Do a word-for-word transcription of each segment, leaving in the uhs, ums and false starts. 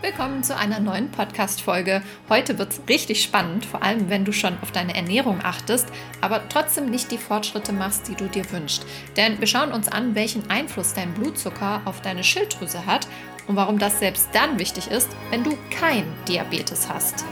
Willkommen zu einer neuen Podcast-Folge. Heute wird es richtig spannend, vor allem wenn du schon auf deine Ernährung achtest, aber trotzdem nicht die Fortschritte machst, die du dir wünschst. Denn wir schauen uns an, welchen Einfluss dein Blutzucker auf deine Schilddrüse hat und warum das selbst dann wichtig ist, wenn du kein Diabetes hast.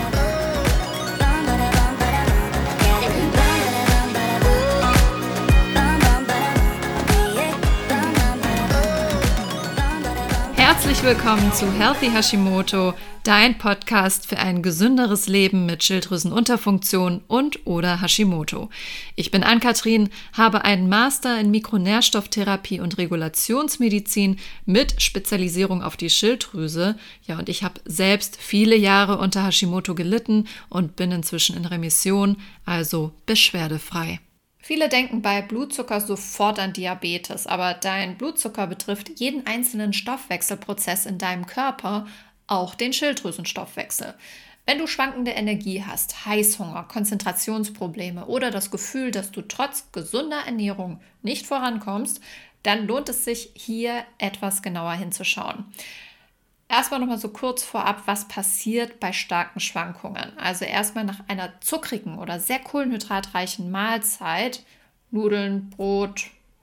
Herzlich willkommen zu Healthy Hashimoto, dein Podcast für ein gesünderes Leben mit Schilddrüsenunterfunktion und oder Hashimoto. Ich bin Ann-Kathrin, habe einen Master in Mikronährstofftherapie und Regulationsmedizin mit Spezialisierung auf die Schilddrüse. Ja, und ich habe selbst viele Jahre unter Hashimoto gelitten und bin inzwischen in Remission, also beschwerdefrei. Viele denken bei Blutzucker sofort an Diabetes, aber dein Blutzucker betrifft jeden einzelnen Stoffwechselprozess in deinem Körper, auch den Schilddrüsenstoffwechsel. Wenn du schwankende Energie hast, Heißhunger, Konzentrationsprobleme oder das Gefühl, dass du trotz gesunder Ernährung nicht vorankommst, dann lohnt es sich, hier etwas genauer hinzuschauen. Erstmal nochmal so kurz vorab, was passiert bei starken Schwankungen. Also erstmal nach einer zuckrigen oder sehr kohlenhydratreichen Mahlzeit, Nudeln, Brot,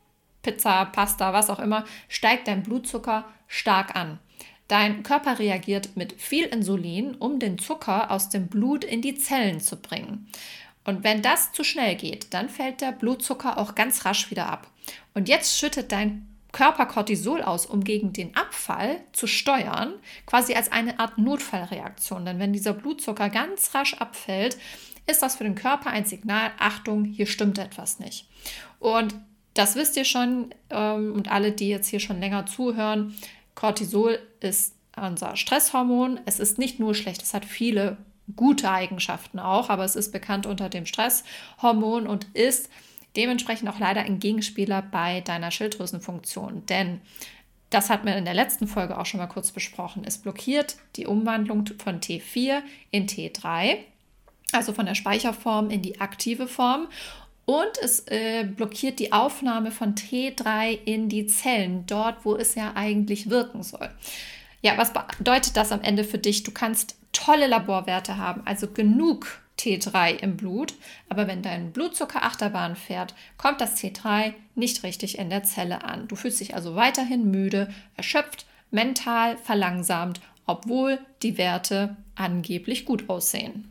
Pizza, Pasta, was auch immer, steigt dein Blutzucker stark an. Dein Körper reagiert mit viel Insulin, um den Zucker aus dem Blut in die Zellen zu bringen. Und wenn das zu schnell geht, dann fällt der Blutzucker auch ganz rasch wieder ab. Und jetzt schüttet dein Körper Cortisol aus, um gegen den Abfall zu steuern, quasi als eine Art Notfallreaktion. Denn wenn dieser Blutzucker ganz rasch abfällt, ist das für den Körper ein Signal, Achtung, hier stimmt etwas nicht. Und das wisst ihr schon ähm, und alle, die jetzt hier schon länger zuhören, Cortisol ist unser Stresshormon. Es ist nicht nur schlecht, es hat viele gute Eigenschaften auch, aber es ist bekannt unter dem Stresshormon und ist dementsprechend auch leider ein Gegenspieler bei deiner Schilddrüsenfunktion, denn das hat man in der letzten Folge auch schon mal kurz besprochen. Es blockiert die Umwandlung von T vier in T drei, also von der Speicherform in die aktive Form, und es äh, blockiert die Aufnahme von T drei in die Zellen, dort, wo es ja eigentlich wirken soll. Ja, was bedeutet das am Ende für dich? Du kannst tolle Laborwerte haben, also genug T drei im Blut, aber wenn dein Blutzucker Achterbahn fährt, kommt das T drei nicht richtig in der Zelle an. Du fühlst dich also weiterhin müde, erschöpft, mental verlangsamt, obwohl die Werte angeblich gut aussehen.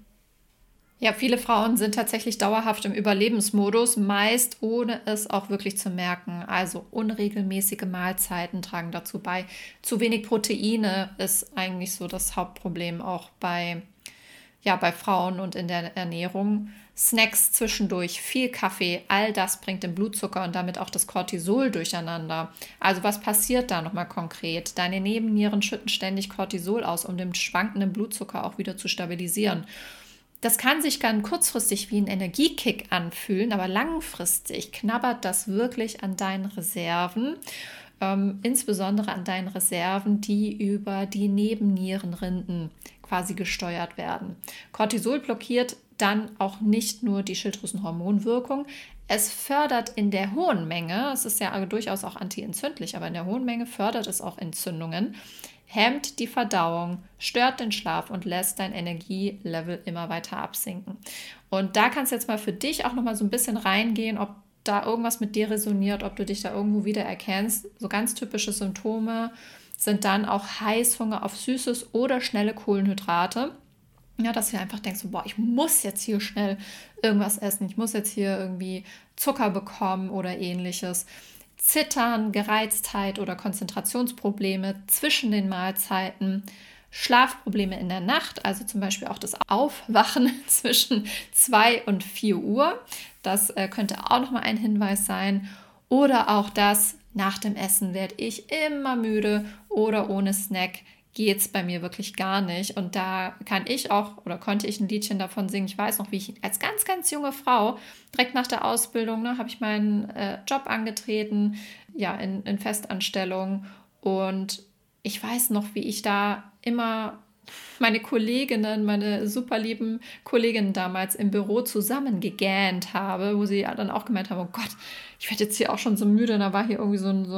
Ja, viele Frauen sind tatsächlich dauerhaft im Überlebensmodus, meist ohne es auch wirklich zu merken. Also unregelmäßige Mahlzeiten tragen dazu bei. Zu wenig Proteine ist eigentlich so das Hauptproblem auch bei Ja, bei Frauen und in der Ernährung. Snacks zwischendurch, viel Kaffee, all das bringt den Blutzucker und damit auch das Cortisol durcheinander. Also was passiert da nochmal konkret? Deine Nebennieren schütten ständig Cortisol aus, um den schwankenden Blutzucker auch wieder zu stabilisieren. Das kann sich ganz kurzfristig wie ein Energiekick anfühlen, aber langfristig knabbert das wirklich an deinen Reserven. Ähm, insbesondere an deinen Reserven, die über die Nebennierenrinden quasi gesteuert werden. Cortisol blockiert dann auch nicht nur die Schilddrüsenhormonwirkung, es fördert in der hohen Menge, es ist ja durchaus auch antientzündlich, aber in der hohen Menge fördert es auch Entzündungen, hemmt die Verdauung, stört den Schlaf und lässt dein Energielevel immer weiter absinken. Und da kannst du jetzt mal für dich auch nochmal so ein bisschen reingehen, ob da irgendwas mit dir resoniert, ob du dich da irgendwo wiedererkennst. So ganz typische Symptome sind dann auch Heißhunger auf Süßes oder schnelle Kohlenhydrate. Ja, dass du einfach denkst, boah, ich muss jetzt hier schnell irgendwas essen, ich muss jetzt hier irgendwie Zucker bekommen oder ähnliches. Zittern, Gereiztheit oder Konzentrationsprobleme zwischen den Mahlzeiten, Schlafprobleme in der Nacht, also zum Beispiel auch das Aufwachen zwischen zwei und vier Uhr. Das äh, könnte auch nochmal ein Hinweis sein. Oder auch das, nach dem Essen werde ich immer müde oder ohne Snack geht es bei mir wirklich gar nicht. Und da kann ich auch oder konnte ich ein Liedchen davon singen. Ich weiß noch, wie ich als ganz, ganz junge Frau direkt nach der Ausbildung, ne, habe ich meinen äh, Job angetreten, ja, in, in Festanstellung. Und ich weiß noch, wie ich da immer meine Kolleginnen, meine super lieben Kolleginnen damals im Büro zusammen gegähnt habe, wo sie dann auch gemeint haben, oh Gott, ich werde jetzt hier auch schon so müde. Und da war hier irgendwie so ein, so ein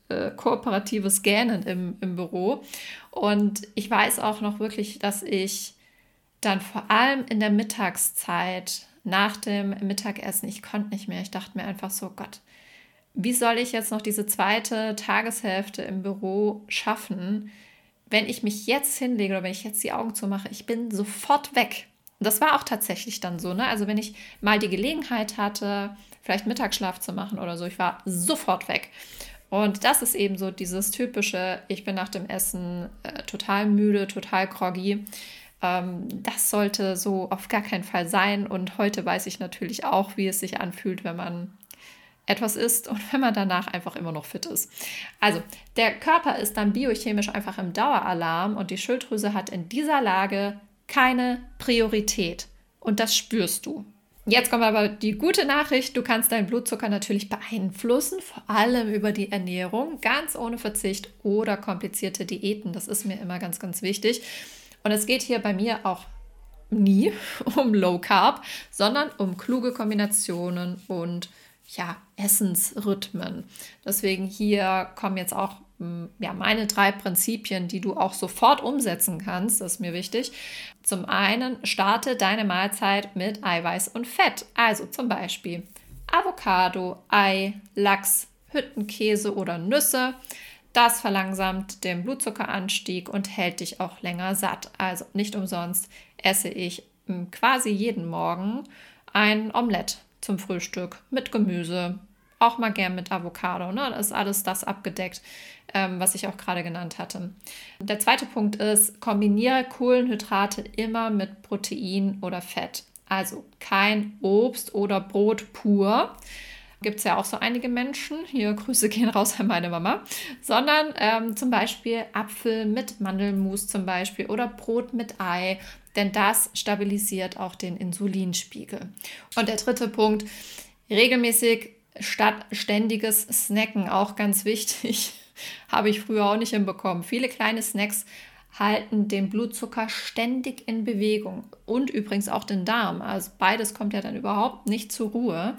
äh, kooperatives Gähnen im, im Büro. Und ich weiß auch noch wirklich, dass ich dann vor allem in der Mittagszeit, nach dem Mittagessen, ich konnte nicht mehr. Ich dachte mir einfach so, Gott, wie soll ich jetzt noch diese zweite Tageshälfte im Büro schaffen, wenn ich mich jetzt hinlege oder wenn ich jetzt die Augen zumache? Ich bin sofort weg. Und das war auch tatsächlich dann so, ne? Also wenn ich mal die Gelegenheit hatte, vielleicht Mittagsschlaf zu machen oder so, ich war sofort weg. Und das ist eben so dieses typische, ich bin nach dem Essen äh, total müde, total groggy. Ähm, das sollte so auf gar keinen Fall sein. Und heute weiß ich natürlich auch, wie es sich anfühlt, wenn man etwas isst und wenn man danach einfach immer noch fit ist. Also der Körper ist dann biochemisch einfach im Daueralarm und die Schilddrüse hat in dieser Lage keine Priorität. Und das spürst du. Jetzt kommt aber die gute Nachricht, du kannst deinen Blutzucker natürlich beeinflussen, vor allem über die Ernährung, ganz ohne Verzicht oder komplizierte Diäten. Das ist mir immer ganz, ganz wichtig. Und es geht hier bei mir auch nie um Low Carb, sondern um kluge Kombinationen und ja, Essensrhythmen. Deswegen hier kommen jetzt auch ja, meine drei Prinzipien, die du auch sofort umsetzen kannst. Das ist mir wichtig. Zum einen, starte deine Mahlzeit mit Eiweiß und Fett. Also zum Beispiel Avocado, Ei, Lachs, Hüttenkäse oder Nüsse. Das verlangsamt den Blutzuckeranstieg und hält dich auch länger satt. Also nicht umsonst esse ich quasi jeden Morgen ein Omelett zum Frühstück mit Gemüse, auch mal gern mit Avocado. Ne? Da ist alles das abgedeckt, ähm, was ich auch gerade genannt hatte. Der zweite Punkt ist, kombiniere Kohlenhydrate immer mit Protein oder Fett. Also kein Obst oder Brot pur. Gibt es ja auch so einige Menschen, hier Grüße gehen raus an meine Mama, sondern ähm, zum Beispiel Apfel mit Mandelmus zum Beispiel oder Brot mit Ei, denn das stabilisiert auch den Insulinspiegel. Und der dritte Punkt, regelmäßig statt ständiges Snacken, auch ganz wichtig, habe ich früher auch nicht hinbekommen. Viele kleine Snacks halten den Blutzucker ständig in Bewegung und übrigens auch den Darm. Also beides kommt ja dann überhaupt nicht zur Ruhe.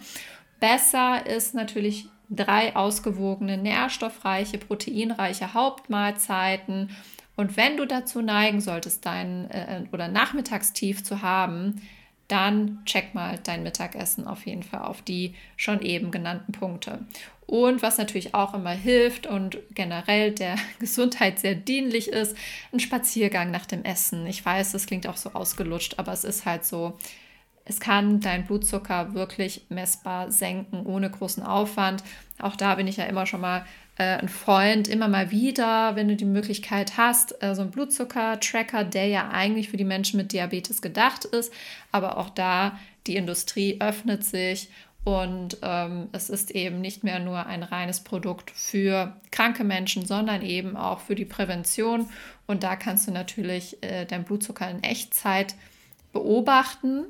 Besser ist natürlich drei ausgewogene, nährstoffreiche, proteinreiche Hauptmahlzeiten. Und wenn du dazu neigen solltest, dein äh, oder Nachmittagstief zu haben, dann check mal dein Mittagessen auf jeden Fall auf die schon eben genannten Punkte. Und was natürlich auch immer hilft und generell der Gesundheit sehr dienlich ist, ein Spaziergang nach dem Essen. Ich weiß, das klingt auch so ausgelutscht, aber es ist halt so. Es kann deinen Blutzucker wirklich messbar senken, ohne großen Aufwand. Auch da bin ich ja immer schon mal äh, ein Freund, immer mal wieder, wenn du die Möglichkeit hast, äh, so ein Blutzucker-Tracker, der ja eigentlich für die Menschen mit Diabetes gedacht ist. Aber auch da, die Industrie öffnet sich und ähm, es ist eben nicht mehr nur ein reines Produkt für kranke Menschen, sondern eben auch für die Prävention. Und da kannst du natürlich äh, deinen Blutzucker in Echtzeit beobachten.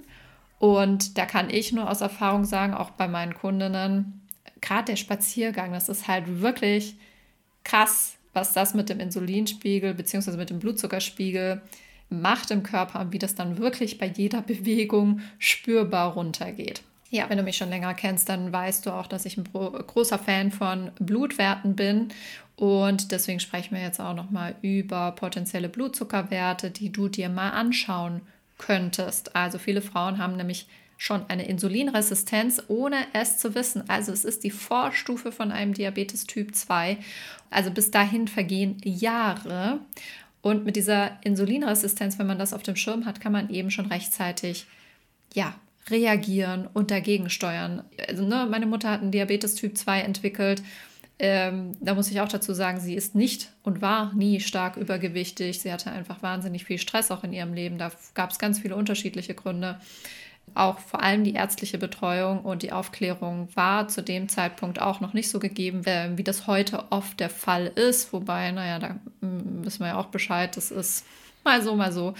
Und da kann ich nur aus Erfahrung sagen, auch bei meinen Kundinnen, gerade der Spaziergang, das ist halt wirklich krass, was das mit dem Insulinspiegel bzw. mit dem Blutzuckerspiegel macht im Körper und wie das dann wirklich bei jeder Bewegung spürbar runtergeht. Ja, wenn du mich schon länger kennst, dann weißt du auch, dass ich ein großer Fan von Blutwerten bin. Und deswegen sprechen wir jetzt auch nochmal über potenzielle Blutzuckerwerte, die du dir mal anschauen könntest. Also viele Frauen haben nämlich schon eine Insulinresistenz, ohne es zu wissen. Also es ist die Vorstufe von einem Diabetes Typ zwei. Also bis dahin vergehen Jahre. Und mit dieser Insulinresistenz, wenn man das auf dem Schirm hat, kann man eben schon rechtzeitig ja, reagieren und dagegen steuern. Also, ne, meine Mutter hat einen Diabetes Typ zwei entwickelt. Ähm, da muss ich auch dazu sagen, sie ist nicht und war nie stark übergewichtig. Sie hatte einfach wahnsinnig viel Stress auch in ihrem Leben. Da gab es ganz viele unterschiedliche Gründe. Auch vor allem die ärztliche Betreuung und die Aufklärung war zu dem Zeitpunkt auch noch nicht so gegeben, äh, wie das heute oft der Fall ist. Wobei, naja, da mm, wissen wir ja auch Bescheid, das ist mal so, mal so.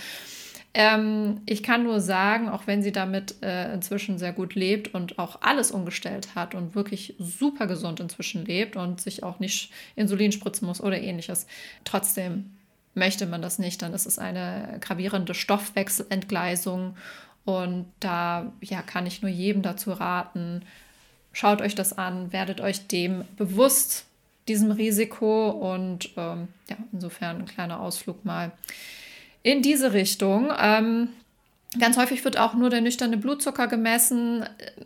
Ähm, ich kann nur sagen, auch wenn sie damit äh, inzwischen sehr gut lebt und auch alles umgestellt hat und wirklich super gesund inzwischen lebt und sich auch nicht Insulin spritzen muss oder ähnliches, trotzdem möchte man das nicht, dann ist es eine gravierende Stoffwechselentgleisung und da ja, kann ich nur jedem dazu raten, schaut euch das an, werdet euch dem bewusst, diesem Risiko. Und ähm, ja, insofern ein kleiner Ausflug mal in diese Richtung. Ähm, ganz häufig wird auch nur der nüchterne Blutzucker gemessen.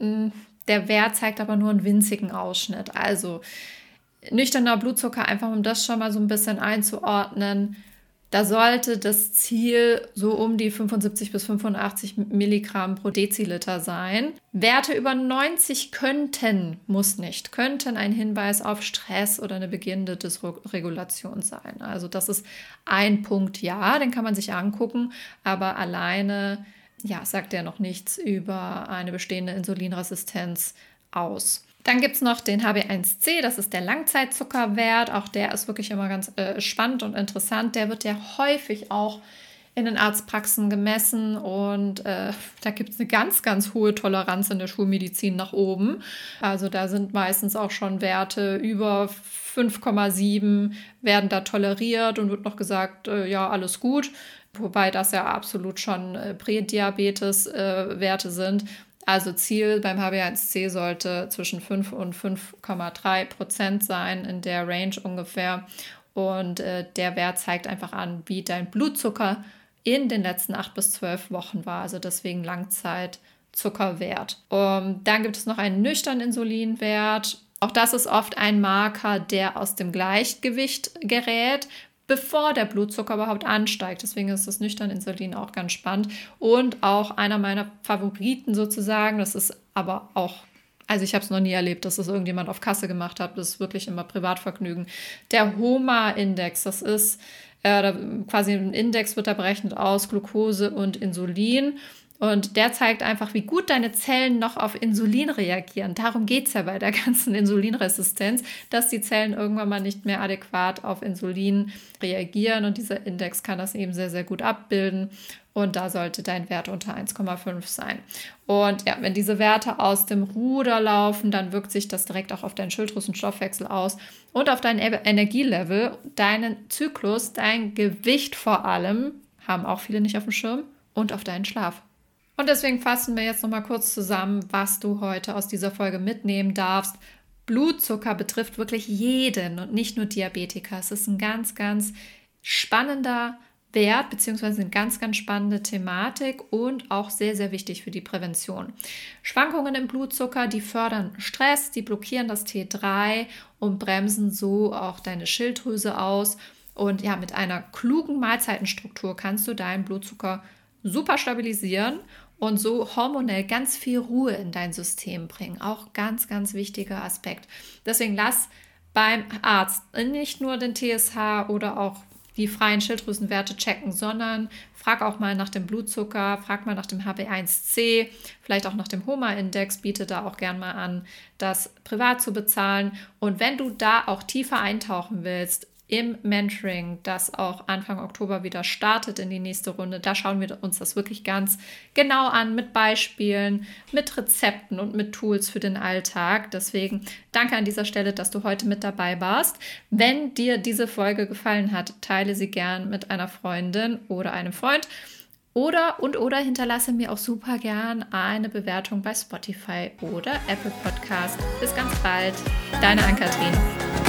Der Wert zeigt aber nur einen winzigen Ausschnitt. Also nüchterner Blutzucker, einfach um das schon mal so ein bisschen einzuordnen. Da sollte das Ziel so um die fünfundsiebzig bis fünfundachtzig Milligramm pro Deziliter sein. Werte über neunzig könnten, muss nicht, könnten ein Hinweis auf Stress oder eine beginnende Dysregulation sein. Also das ist ein Punkt, ja, den kann man sich angucken, aber alleine ja, sagt er noch nichts über eine bestehende Insulinresistenz aus. Dann gibt es noch den H b eins C, das ist der Langzeitzuckerwert. Auch der ist wirklich immer ganz äh, spannend und interessant. Der wird ja häufig auch in den Arztpraxen gemessen und äh, da gibt es eine ganz, ganz hohe Toleranz in der Schulmedizin nach oben. Also da sind meistens auch schon Werte über fünf Komma sieben werden da toleriert und wird noch gesagt, äh, ja, alles gut. Wobei das ja absolut schon äh, Prädiabetes-Werte äh, sind. Also Ziel beim H b eins C sollte zwischen fünf und fünf Komma drei Prozent sein, in der Range ungefähr. Und äh, der Wert zeigt einfach an, wie dein Blutzucker in den letzten acht bis zwölf Wochen war. Also deswegen Langzeitzuckerwert. Um, dann gibt es noch einen nüchternen Insulinwert. Auch das ist oft ein Marker, der aus dem Gleichgewicht gerät, bevor der Blutzucker überhaupt ansteigt. Deswegen ist das nüchterne Insulin auch ganz spannend. Und auch einer meiner Favoriten sozusagen, das ist aber auch, also ich habe es noch nie erlebt, dass das irgendjemand auf Kasse gemacht hat, das ist wirklich immer Privatvergnügen. Der H O M A-Index, das ist äh, quasi ein Index, wird da berechnet aus Glucose und Insulin. Und der zeigt einfach, wie gut deine Zellen noch auf Insulin reagieren. Darum geht es ja bei der ganzen Insulinresistenz, dass die Zellen irgendwann mal nicht mehr adäquat auf Insulin reagieren. Und dieser Index kann das eben sehr, sehr gut abbilden. Und da sollte dein Wert unter eins Komma fünf sein. Und ja, wenn diese Werte aus dem Ruder laufen, dann wirkt sich das direkt auch auf deinen Schilddrüsenstoffwechsel aus und auf dein Energielevel, deinen Zyklus, dein Gewicht vor allem, haben auch viele nicht auf dem Schirm, und auf deinen Schlaf. Und deswegen fassen wir jetzt nochmal kurz zusammen, was du heute aus dieser Folge mitnehmen darfst. Blutzucker betrifft wirklich jeden und nicht nur Diabetiker. Es ist ein ganz, ganz spannender Wert beziehungsweise eine ganz, ganz spannende Thematik und auch sehr, sehr wichtig für die Prävention. Schwankungen im Blutzucker, die fördern Stress, die blockieren das T drei und bremsen so auch deine Schilddrüse aus. Und ja, mit einer klugen Mahlzeitenstruktur kannst du deinen Blutzucker super stabilisieren und so hormonell ganz viel Ruhe in dein System bringen. Auch ganz, ganz wichtiger Aspekt. Deswegen lass beim Arzt nicht nur den T S H oder auch die freien Schilddrüsenwerte checken, sondern frag auch mal nach dem Blutzucker, frag mal nach dem H b eins C, vielleicht auch nach dem H O M A-Index, biete da auch gern mal an, das privat zu bezahlen. Und wenn du da auch tiefer eintauchen willst, im Mentoring, das auch Anfang Oktober wieder startet in die nächste Runde. Da schauen wir uns das wirklich ganz genau an mit Beispielen, mit Rezepten und mit Tools für den Alltag. Deswegen danke an dieser Stelle, dass du heute mit dabei warst. Wenn dir diese Folge gefallen hat, teile sie gern mit einer Freundin oder einem Freund. Oder und oder hinterlasse mir auch super gern eine Bewertung bei Spotify oder Apple Podcast. Bis ganz bald. Deine Ann-Kathrin.